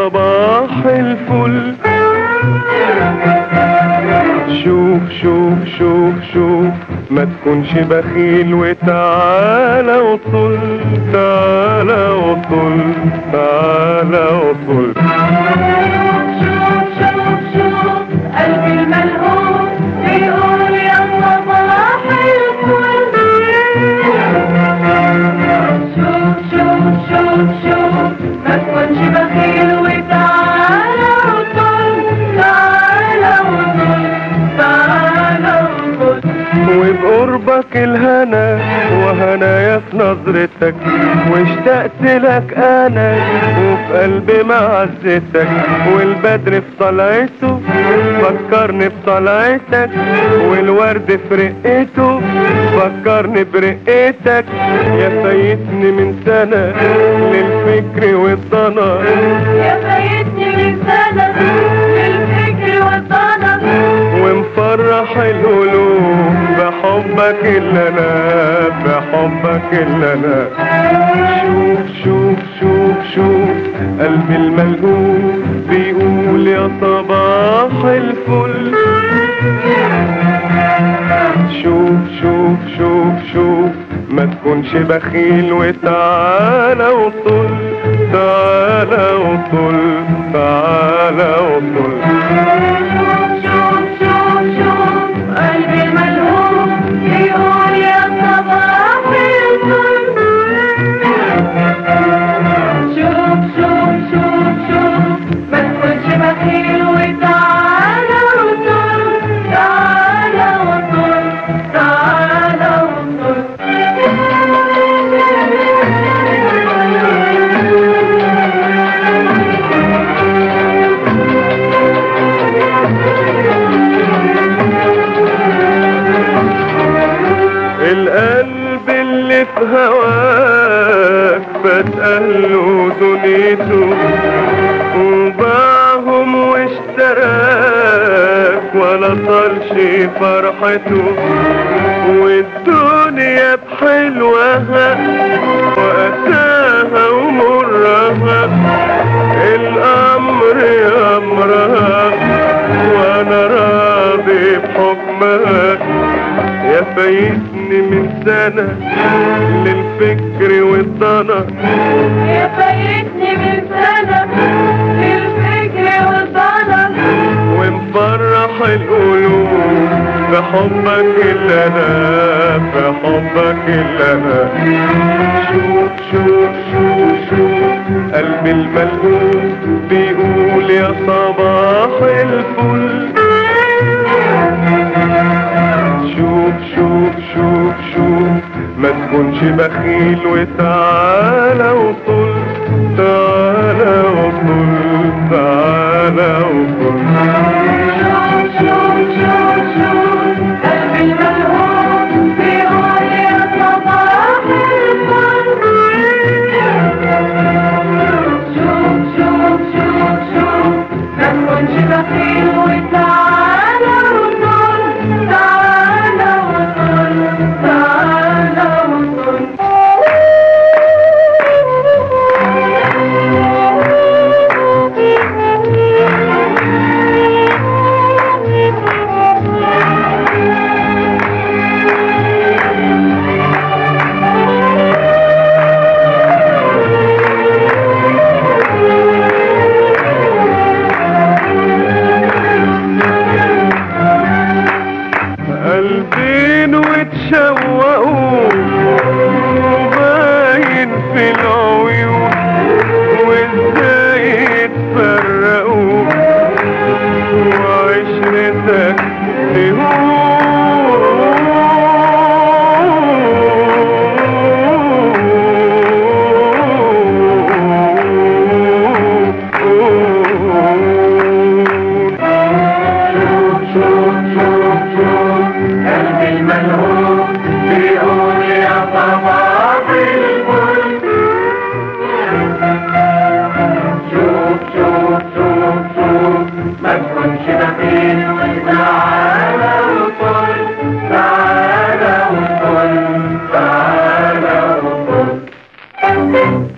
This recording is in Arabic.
صباح الفل. شوف شوف شوف شوف ما تكونش بخيل وتعالى وطل، تعالى وطل، تعالى وطل. شوف شوف شوف قلبي الملهوف بيقول يا صباح الفل. شوف شوف شوف شوف ما تكونش بخيل وتعالى وطل، تعالى وطل، تعالى وطل. وبقربك الهنا وهنايا في نظرتك، واشتقت لك انا وفي قلبي معزتك، والبدر في طلعته فكرني بطلعتك، والورد في رقته فكرني برقتك. يا فايتني من سنة للفكر والضنا، يا فايتني من سنة للفكر والضنا، ومفرح القلوب بحبك اللي انا، بحبك اللي انا. شوف شوف شوف شوف قلبي الملهوف بيقول يا صباح الفل. شوف شوف شوف شوف ما تكونش بخيل وتعالى وطل، تعالى وطل، تعالى وطل. شوف شوف شوف قلبي الملهوف بيقول يا صباح الفل. شوف شوف شوف شوف ما تكونش بخيل وتعالى وطل، تعالى وطل، تعالى وطل. القلب اللي في هواك فات أهله دنيته، وباعهم واشتراك ولا طالش فرحته، والدنيا بحلوها وأساها ومرها، الأمر أمرها وأنا راضي بحكمها. يا فايتني من سنة للفكر والضنا، يا فايتني من سنة للفكر والضنا، ومفرح القلوب بحبك اللي انا، بحبك اللي انا. شوف شوف شوف شوف قلبي الملهوف بيقول يا صباح الفل. شوف شوف شوف شوف ما تكونش بخيل وتعالى وطل، تعالى وطل، تعالى وطل. شوف شوف شوف شوف قلبي الملهوف بيقول يا صباح الفل. شوف شوف شوف شوف ما تكونش بخيل وتعالى وطل، تعالى وطل، تعالى وطل. قلبين وتشوقوا وباين في العيون، وازاي يتفرقوا وعشرتك قلبي الملهوف بيقول يا صباح الفل. شوف شوف شوف شوف ما تكونش بخيل وتعالى وطل، تعالى وطل، تعالى وطل.